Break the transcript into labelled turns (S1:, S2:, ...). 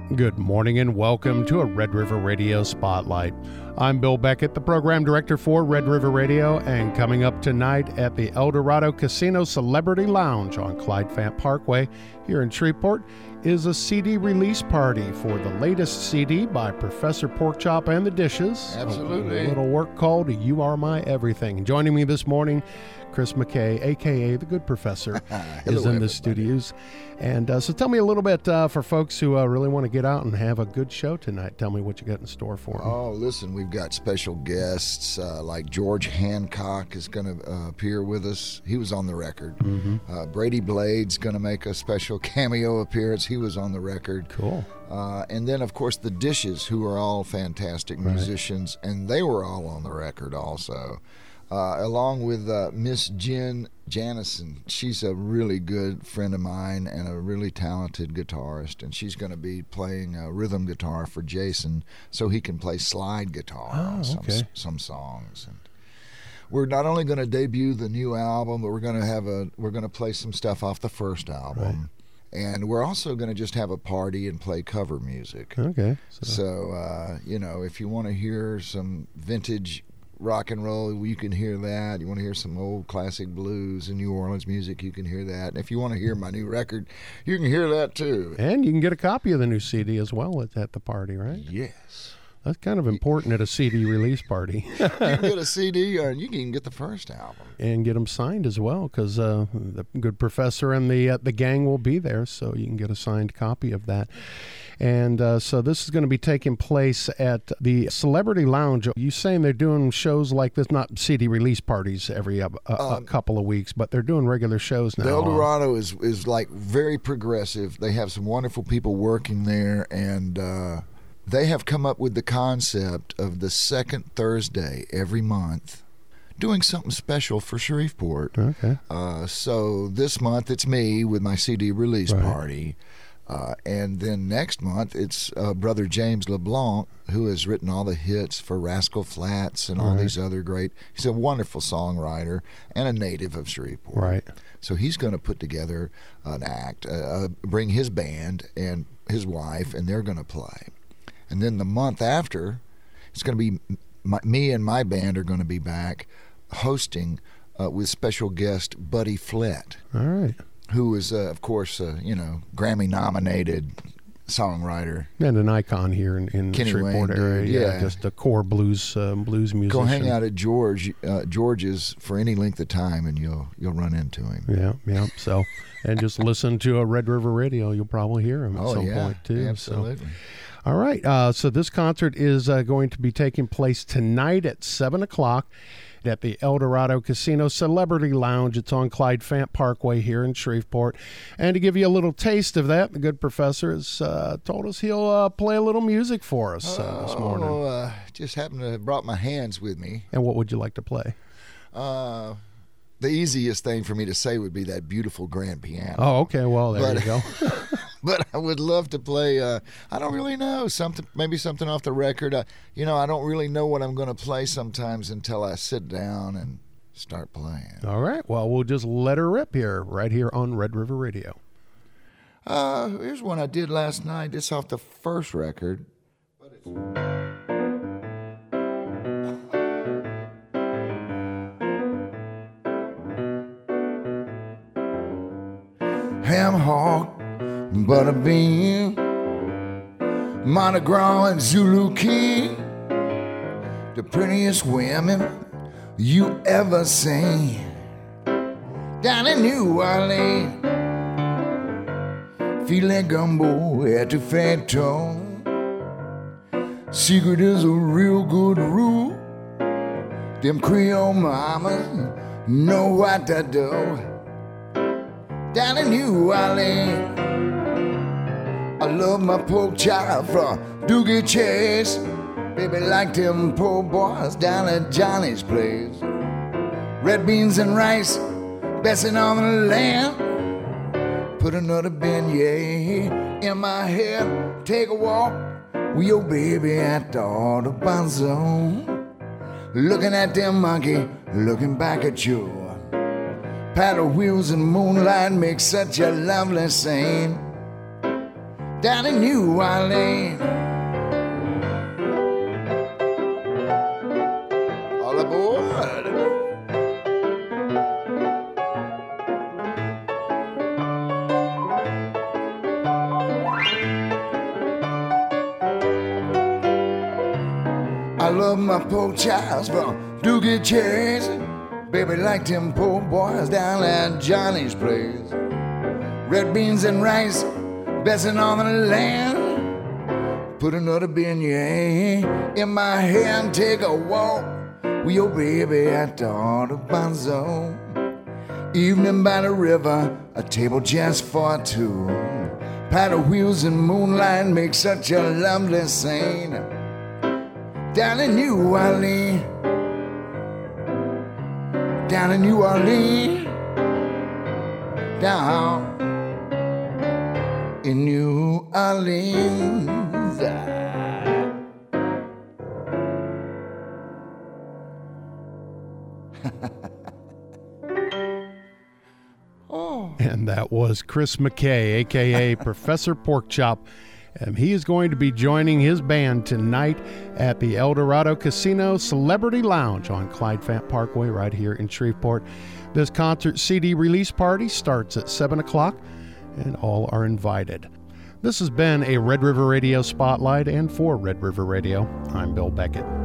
S1: Good morning and welcome to a Red River Radio Spotlight. I'm Bill Beckett, the program director for Red River Radio, and coming up tonight at the El Dorado Casino Celebrity Lounge on Clyde Fant Parkway here in Shreveport is a CD release party for the latest CD by Professor Porkchop and the Dishes.
S2: Absolutely.
S1: A little work called You Are My Everything. Joining me this morning, Chris McKay, a.k.a. The Good Professor, is in the studios. And so tell me a little bit for folks who really want to get out and have a good show tonight. Tell me what you got in store for them.
S2: Oh, listen, we've got special guests like George Hancock is going to appear with us. He was on the record.
S1: Mm-hmm.
S2: Brady Blade's going to make a special cameo appearance. He was on the record.
S1: Cool.
S2: And then, of course, the Dishes, who are all fantastic musicians, and they were all on the record also. Along with Miss Jen Janison. She's a really good friend of mine and a really talented guitarist, and she's going to be playing rhythm guitar for Jason so he can play slide guitar on some songs. And we're not only going to debut the new album, but we're going to play some stuff off the first album. Right. And we're also going to just have a party and play cover music.
S1: Okay.
S2: So if you want to hear some vintage rock and roll, you can hear that. You want to hear some old classic blues and New Orleans music, you can hear that. And if you want to hear my new record, you can hear that too.
S1: And you can get a copy of the new CD as well at the party, right?
S2: Yes.
S1: That's kind of important at a CD release party.
S2: You can get a CD, or you can get the first album.
S1: And get them signed as well, because the Good Professor and the gang will be there, so you can get a signed copy of that. And so this is going to be taking place at the Celebrity Lounge. You saying they're doing shows like this, not CD release parties every a couple of weeks, but they're doing regular shows now.
S2: The El Dorado is like very progressive. They have some wonderful people working there, and they have come up with the concept of the second Thursday every month doing something special for Shreveport.
S1: Okay.
S2: So this month it's me with my CD release party. And then next month, it's Brother James LeBlanc, who has written all the hits for Rascal Flatts and all these other great. He's a wonderful songwriter and a native of Shreveport.
S1: Right.
S2: So he's going to put together an act, bring his band and his wife, and they're going to play. And then the month after, it's going to be me and my band are going to be back hosting with special guest Buddy Flett.
S1: All right.
S2: Who is, of course, Grammy-nominated songwriter.
S1: And an icon here in the Shreveport area. Yeah, just a core blues musician.
S2: Go hang out at George's for any length of time, and you'll run into him.
S1: Yeah. So, and just listen to a Red River Radio. You'll probably hear him at some point, too.
S2: Absolutely.
S1: So. All right. So this concert is going to be taking place tonight at 7 o'clock. At the El Dorado Casino Celebrity Lounge. It's on Clyde Fant Parkway here in Shreveport. And to give you a little taste of that, the Good Professor has told us he'll play a little music for us this morning.
S2: Just happened to have brought my hands with me.
S1: And what would you like to play?
S2: The easiest thing for me to say would be that beautiful grand piano.
S1: Oh, okay. Well, there you go.
S2: But I would love to play, I don't really know, maybe something off the record. I don't really know what I'm going to play sometimes until I sit down and start playing.
S1: All right. Well, we'll just let her rip here, right here on Red River Radio.
S2: Here's one I did last night. It's off the first record. Ham hock, butter bean, Mardi Gras and Zulu King, the prettiest women you ever seen. Down in New Orleans, feeling gumbo at the Phantom. Secret is a real good rule. Them Creole mamas know what to do. Down in New Orleans, I love my pork chop from Doogie Chase. Baby, like them poor boys down at Johnny's place. Red beans and rice, best on the land. Put another beignet in my head. Take a walk with your baby at the Audubon Zone. Looking at them monkey, looking back at you. Paddle wheels and moonlight make such a lovely scene. down in New Orleans. All aboard. I love my poor child from Doogie Chase. Baby liked them poor boys down at Johnny's place. Red beans and rice, blessing on the land. Put another beignet in my hand, take a walk with your baby at the Audubon Zone. Evening by the river, a table just for two. Paddle wheels and moonlight make such a lovely scene. Down in New Orleans, down in New Orleans, down in New Orleans.
S1: Oh. And that was Chris McKay, a.k.a. Professor Porkchop. He is going to be joining his band tonight at the El Dorado Casino Celebrity Lounge on Clyde Fant Parkway right here in Shreveport. This concert CD release party starts at 7 o'clock, and all are invited. This has been a Red River Radio Spotlight, and for Red River Radio, I'm Bill Beckett.